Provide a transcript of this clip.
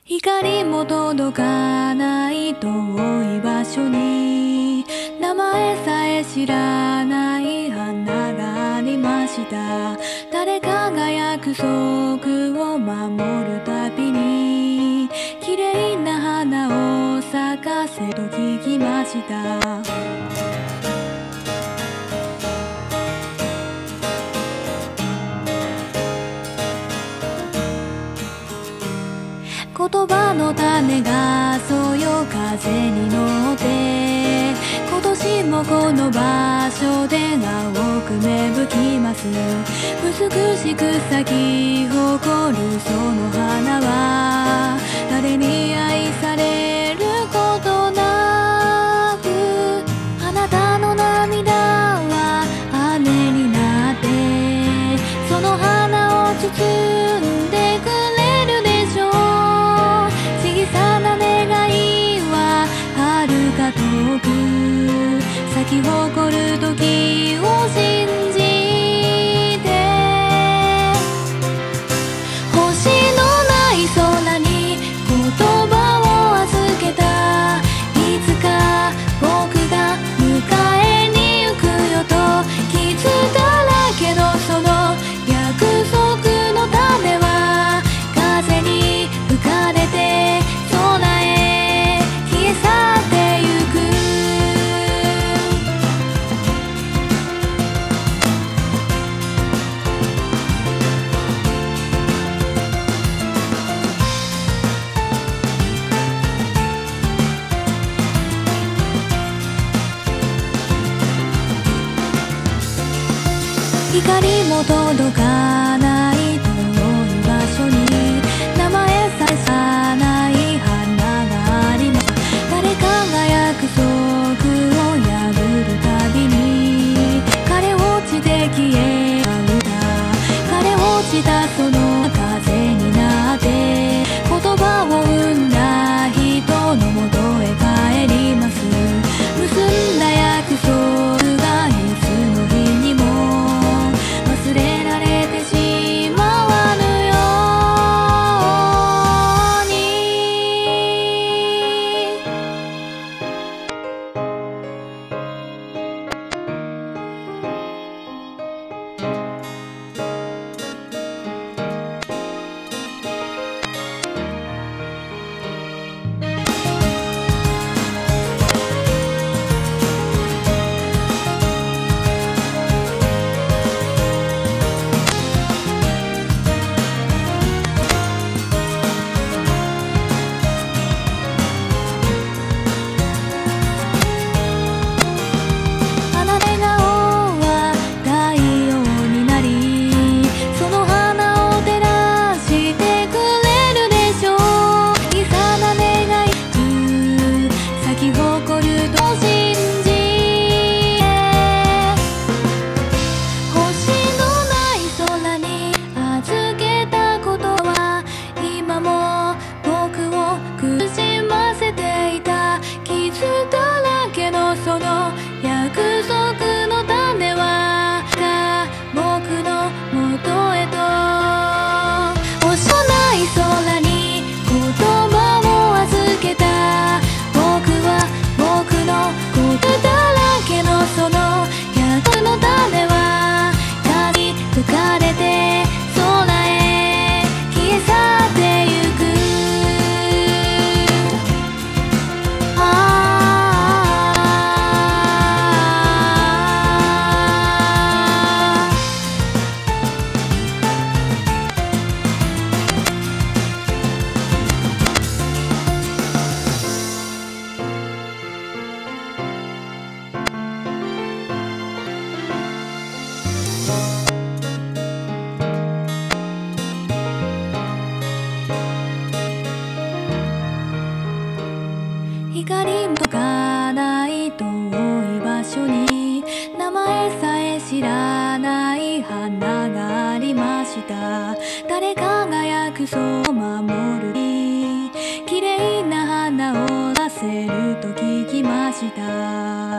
光も届かない遠い場所に名前さえ知らない花がありました。誰かが約束を守るたびに綺麗な花を咲かせと聞きました。言葉の種がそよ風に乗って今年もこの場所で青く芽吹きます。美しく咲き誇るその花は誰に愛されることなく、あなたの涙は雨になってその花を包んでくれるでしょう。小さな願いは遥か遠く咲き誇る時を信じて、星のない空に言葉を預けた。いつか僕が迎えに行くよと傷だらけのその約束の種は風に吹かれて空へ消え去ってゆく。光も届かない遠い場所に名前さえ知らない花があります。誰かが約束を破るたびに枯れ落ちて消え合うた。枯れ落ちたその風になって言葉を生んだ人のもとへ帰ります。結んだ約束がいつの日にも忘れられてしまわぬように。あなたの笑顔は太陽になりその花を照らしてくれるでしょう。小さな願い咲き誇ると信じて、星のない空に預けたことは今も僕を苦しませていた。傷だらけのその約束の種は僕の元へと。星のない空に言葉を預けた。僕は僕のことだらけのその約束の種は風に吹かれて空へ消え去ってゆく。光も届かない遠い場所に名前さえ知らない花がありました。誰かが約束を守る綺麗な花を出せると聞きました。